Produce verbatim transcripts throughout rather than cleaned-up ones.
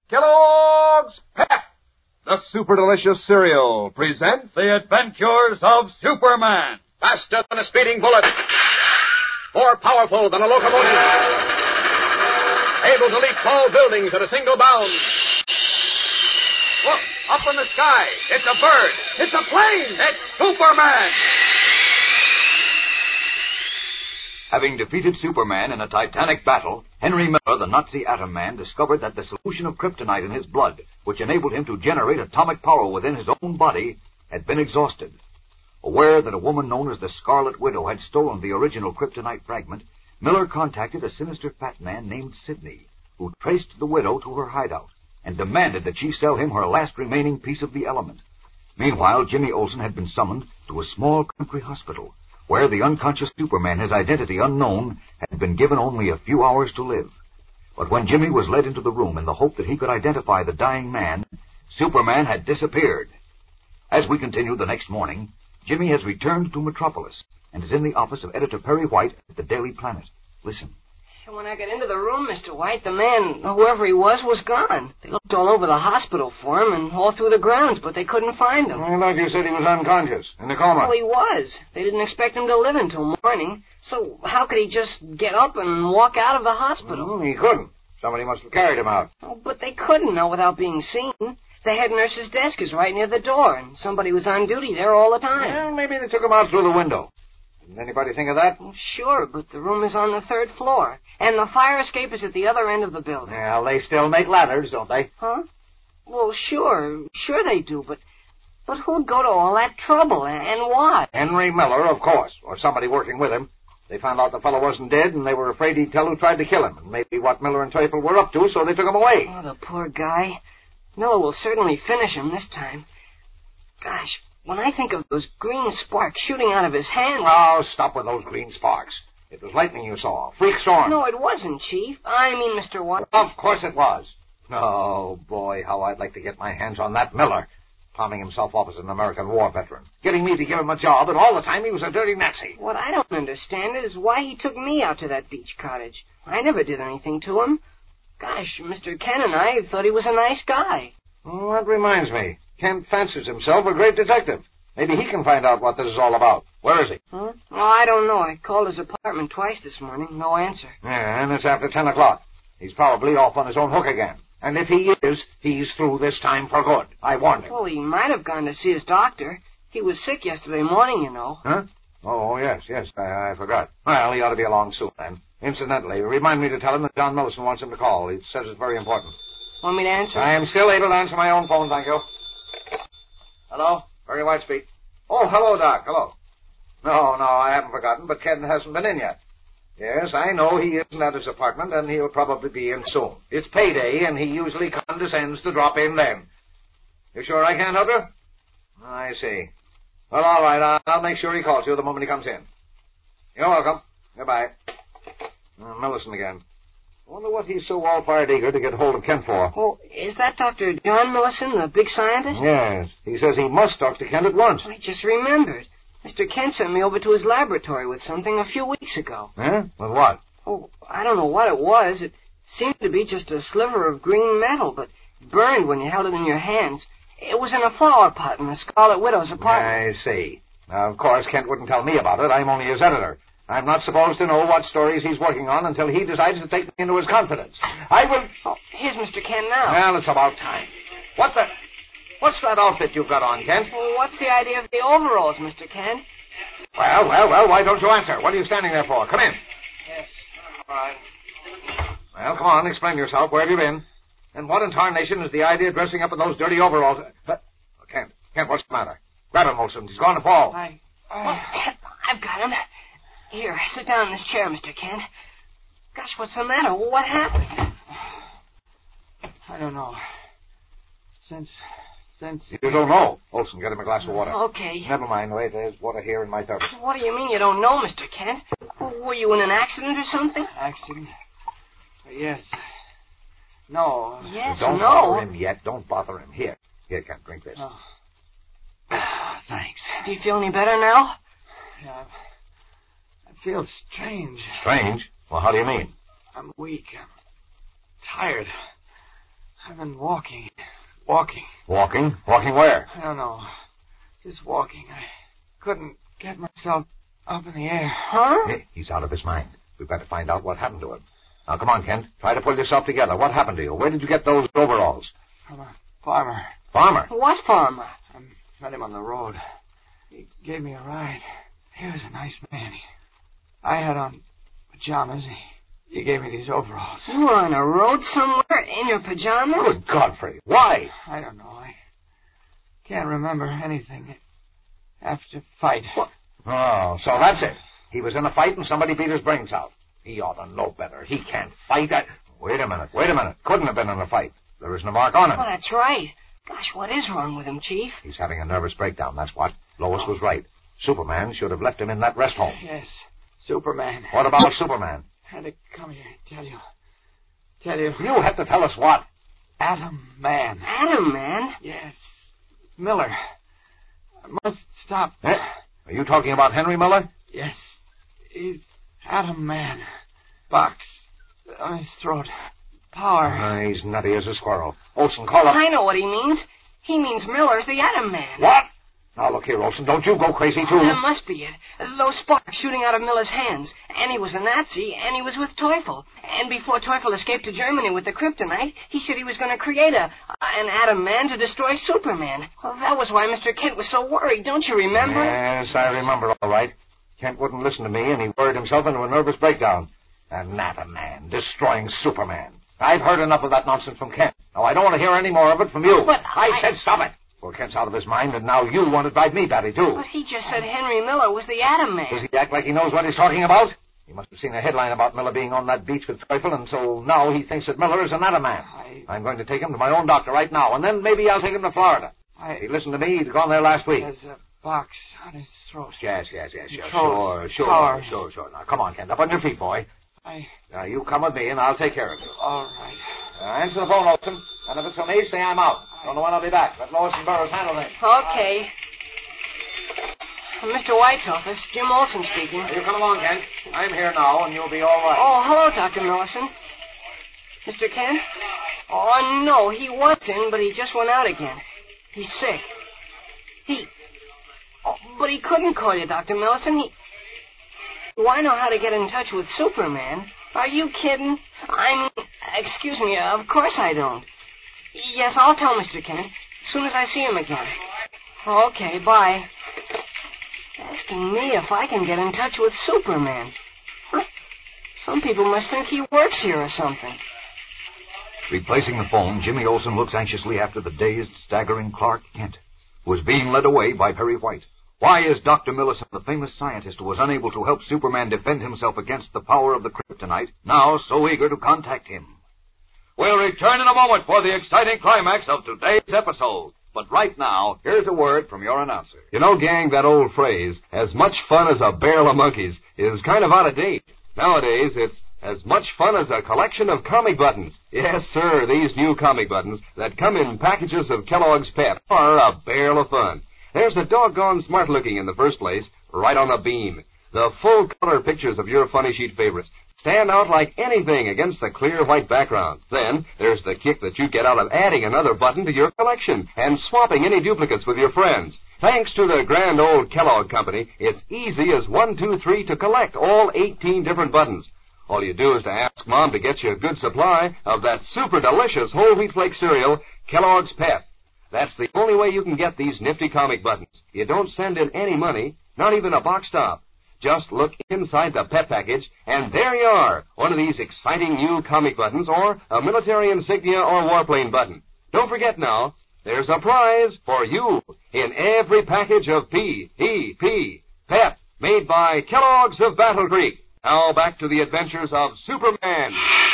Kellogg's Pep, the super delicious cereal, presents The Adventures of Superman. Faster than a speeding bullet. More powerful than a locomotive. Able to leap tall buildings at a single bound. Look, up in the sky. It's a bird. It's a plane. It's Superman. Having defeated Superman in a titanic battle, Henry Miller, the Nazi Atom Man, discovered that the solution of kryptonite in his blood, which enabled him to generate atomic power within his own body, had been exhausted. Aware that a woman known as the Scarlet Widow had stolen the original kryptonite fragment, Miller contacted a sinister fat man named Sidney, who traced the widow to her hideout and demanded that she sell him her last remaining piece of the element. Meanwhile, Jimmy Olsen had been summoned to a small country hospital, where the unconscious Superman, his identity unknown, had been given only a few hours to live. But when Jimmy was led into the room in the hope that he could identify the dying man, Superman had disappeared. As we continue the next morning, Jimmy has returned to Metropolis and is in the office of Editor Perry White at the Daily Planet. Listen. When I got into the room, Mister White, the man, whoever he was, was gone. They looked all over the hospital for him and all through the grounds, but they couldn't find him. I thought you said he was unconscious, in a coma. Well, he was. They didn't expect him to live until morning. So how could he just get up and walk out of the hospital? Well, he couldn't. Somebody must have carried him out. Oh, but they couldn't know without being seen. The head nurse's desk is right near the door, and somebody was on duty there all the time. Well, maybe they took him out through the window. Didn't anybody think of that? Well, sure, but the room is on the third floor, and the fire escape is at the other end of the building. Well, they still make ladders, don't they? Huh? Well, sure, sure they do, but but who'd go to all that trouble, and why? Henry Miller, of course, or somebody working with him. They found out the fellow wasn't dead, and they were afraid he'd tell who tried to kill him, and maybe what Miller and Teufel were up to, so they took him away. Oh, the poor guy. Miller will certainly finish him this time. Gosh, when I think of those green sparks shooting out of his hand... Oh, stop with those green sparks. It was lightning you saw. Freak storm. No, it wasn't, Chief. I mean, Mister White. Of course it was. Oh, boy, how I'd like to get my hands on that Miller. Palming himself off as an American war veteran. Getting me to give him a job, and all the time he was a dirty Nazi. What I don't understand is why he took me out to that beach cottage. I never did anything to him. Gosh, Mister Ken and I thought he was a nice guy. Well, that reminds me. Kent fancies himself a great detective. Maybe he can find out what this is all about. Where is he? Huh? Oh, I don't know. I called his apartment twice this morning. No answer. Yeah, and it's after ten o'clock. He's probably off on his own hook again. And if he is, he's through this time for good. I warned him. Well, he might have gone to see his doctor. He was sick yesterday morning, you know. Huh? Oh, yes, yes. I, I forgot. Well, he ought to be along soon, then. Incidentally, remind me to tell him that John Millison wants him to call. He says it's very important. Want me to answer? I am still able to answer my own phone, thank you. Hello? Perry White speak. Oh, hello, Doc. Hello. No, no, I haven't forgotten, but Ken hasn't been in yet. Yes, I know he isn't at his apartment, and he'll probably be in soon. It's payday, and he usually condescends to drop in then. You sure I can't help you? I see. Well, all right, I'll, I'll make sure he calls you the moment he comes in. You're welcome. Goodbye. Uh, Millison again. I wonder what he's so all-fired eager to get hold of Kent for. Oh, is that Doctor John Millison, the big scientist? Yes. He says he must talk to Kent at once. I just remembered. Mister Kent sent me over to his laboratory with something a few weeks ago. Huh? With what? Oh, I don't know what it was. It seemed to be just a sliver of green metal, but burned when you held it in your hands. It was in a flower pot in the Scarlet Widow's apartment. I see. Now, of course, Kent wouldn't tell me about it. I'm only his editor. I'm not supposed to know what stories he's working on until he decides to take me into his confidence. I will... Oh, here's Mister Kent now. Well, it's about time. What the... What's that outfit you've got on, Kent? Well, what's the idea of the overalls, Mister Kent? Well, well, well, why don't you answer? What are you standing there for? Come in. Yes, all right. Well, come on, explain yourself. Where have you been? And what in tarnation is the idea of dressing up in those dirty overalls? Uh, Kent, Kent, what's the matter? Grab him, Olsen. He's going to fall. I... Uh, I've got him. Here, sit down in this chair, Mister Kent. Gosh, what's the matter? What happened? I don't know. Since... Since... You don't know. Olsen, get him a glass of water. Okay. Never mind. Wait, there's water here in my tub. What do you mean you don't know, Mister Kent? Were you in an accident or something? Accident? Yes. No. Yes, Don't no. bother him yet. Don't bother him. Here. Here, Kent, drink this. Oh. Ah, thanks. Do you feel any better now? Yeah. I feel strange. Strange? Well, how do you mean? I'm weak. I'm tired. I I've been walking. Walking. Walking? Walking where? I don't know. Just walking. I couldn't get myself up in the air. Huh? Hey, he's out of his mind. We've got to find out what happened to him. Now, come on, Kent. Try to pull yourself together. What happened to you? Where did you get those overalls? From a farmer. Farmer? What farmer? I met him on the road. He gave me a ride. He was a nice man. He, I had on pajamas. He, he gave me these overalls. You were on a road somewhere in your pajamas? Good Godfrey. Why? I don't know. I can't remember anything after fight. What? Oh, so that's it. He was in a fight and somebody beat his brains out. He ought to know better. He can't fight. I... Wait a minute. Wait a minute. Couldn't have been in a fight. There isn't a mark on him. Well, that's right. Gosh, what is wrong with him, Chief? He's having a nervous breakdown, that's what. Lois was right. Superman should have left him in that rest home. Yes, Superman. What about Superman? Had to come here and tell you. Tell you. You have to tell us what? Atom Man. Atom Man? Yes. Miller. I must stop. Eh? Are you talking about Henry Miller? Yes. He's Atom Man. Box on his throat. Power. Uh, he's nutty as a squirrel. Olson, call up. I know what he means. He means Miller's the Atom Man. What? Now, look here, Olson. Don't you go crazy, too. That must be it. Those sparks shooting out of Miller's hands. And he was a Nazi, and he was with Teufel. And before Teufel escaped to Germany with the kryptonite, he said he was going to create a an Atom Man to destroy Superman. Well, that was why Mister Kent was so worried. Don't you remember? Yes, I remember all right. Kent wouldn't listen to me, and he worried himself into a nervous breakdown. An Atom Man destroying Superman. I've heard enough of that nonsense from Kent. Now, I don't want to hear any more of it from you. But I, I... said stop it. Well, Kent's out of his mind, and now you want to drive me batty, too. But he just said Henry Miller was the Atom Man. Does he act like he knows what he's talking about? He must have seen a headline about Miller being on that beach with Teufel, and so now he thinks that Miller is an Atom Man. I... I'm going to take him to my own doctor right now, and then maybe I'll take him to Florida. I... If he'd listened to me, he'd gone there last week. There's a box on his throat. Yes, yes, yes, yes. Controls Sure, sure, power. sure, sure. Now, come on, Kent. Up on your feet, boy. I... Now, you come with me, and I'll take care of you. All right. Uh, answer the phone, Olson. And if it's for me, say I'm out. Don't know when I'll be back. Let Lois and Burroughs handle things. Okay. Mister White's office, Jim Olson speaking. You come along, Kent. I'm here now, and you'll be all right. Oh, hello, Doctor Millison. Mister Kent? Oh, no, he was in, but he just went out again. He's sick. He... Oh, but he couldn't call you, Doctor Millison. He... Well, I know how to get in touch with Superman. Are you kidding? I mean, excuse me, of course I don't. Yes, I'll tell Mister Kent as soon as I see him again. Okay, bye. Asking me if I can get in touch with Superman. Huh. Some people must think he works here or something. Replacing the phone, Jimmy Olsen looks anxiously after the dazed, staggering Clark Kent, who is being led away by Perry White. Why is Doctor Millison, the famous scientist who was unable to help Superman defend himself against the power of the kryptonite, now so eager to contact him? We'll return in a moment for the exciting climax of today's episode. But right now, here's a word from your announcer. You know, gang, that old phrase, as much fun as a barrel of monkeys, is kind of out of date. Nowadays, it's as much fun as a collection of comic buttons. Yes, sir, these new comic buttons that come in packages of Kellogg's Pep are a barrel of fun. There's the doggone smart looking in the first place, right on the beam. The full-color pictures of your funny sheet favorites stand out like anything against the clear white background. Then, there's the kick that you get out of adding another button to your collection and swapping any duplicates with your friends. Thanks to the grand old Kellogg Company, it's easy as one, two, three to collect all eighteen different buttons. All you do is to ask Mom to get you a good supply of that super delicious whole wheat flake cereal, Kellogg's Pep. That's the only way you can get these nifty comic buttons. You don't send in any money, not even a box top. Just look inside the Pep package, and there you are, one of these exciting new comic buttons, or a military insignia or warplane button. Don't forget now, there's a prize for you in every package of P E P, Pep, made by Kellogg's of Battle Creek. Now back to the adventures of Superman.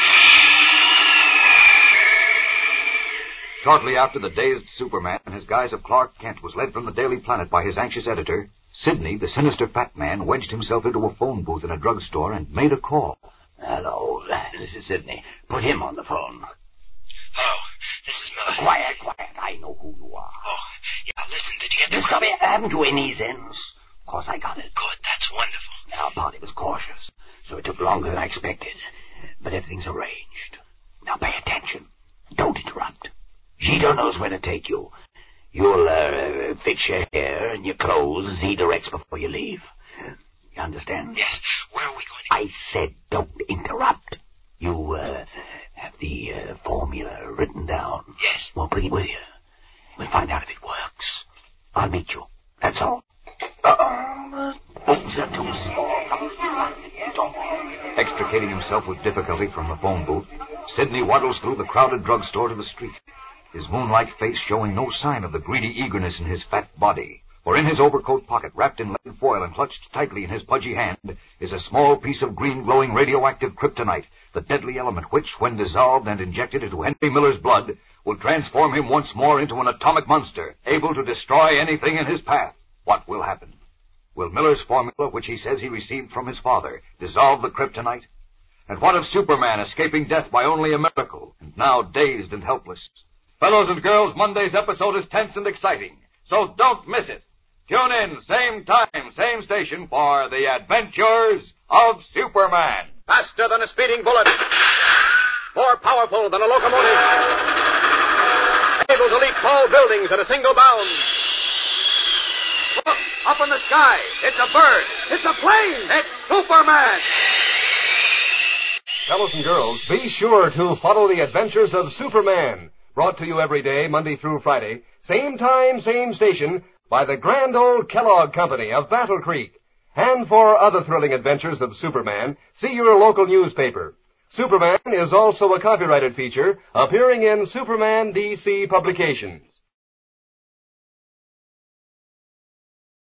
Shortly after the dazed Superman in his guise of Clark Kent was led from the Daily Planet by his anxious editor, Sidney, the sinister fat man, wedged himself into a phone booth in a drugstore and made a call. Hello, this is Sidney. Put him on the phone. Hello, this is Miller. Quiet, quiet. I know who you are. Oh, yeah, listen, did you get the... Discovery, haven't you any sense? Of course I got it. Good, that's wonderful. Our party was cautious, so it took longer than I expected. But everything's arranged. Now pay attention. Don't interrupt. She don't knows where to take you. You'll uh, fix your hair and your clothes as he directs before you leave. You understand? Yes. Where are we going to... I said don't interrupt. You uh, have the uh, formula written down. Yes. We'll bring it with you. We'll find out if it works. I'll meet you. That's all. Uh-oh. Boots are too small. Extricating himself with difficulty from the phone booth, Sidney waddles through the crowded drugstore to the street, his moonlight face showing no sign of the greedy eagerness in his fat body. For in his overcoat pocket, wrapped in lead foil and clutched tightly in his pudgy hand, is a small piece of green glowing radioactive kryptonite, the deadly element which, when dissolved and injected into Henry Miller's blood, will transform him once more into an atomic monster, able to destroy anything in his path. What will happen? Will Miller's formula, which he says he received from his father, dissolve the kryptonite? And what of Superman escaping death by only a miracle, and now dazed and helpless? Fellows and girls, Monday's episode is tense and exciting, so don't miss it. Tune in, same time, same station, for The Adventures of Superman. Faster than a speeding bullet. More powerful than a locomotive. Able to leap tall buildings at a single bound. Look, up in the sky. It's a bird. It's a plane. It's Superman. Fellows and girls, be sure to follow The Adventures of Superman. Brought to you every day, Monday through Friday. Same time, same station, by the grand old Kellogg Company of Battle Creek. And for other thrilling adventures of Superman, see your local newspaper. Superman is also a copyrighted feature appearing in Superman D C publications.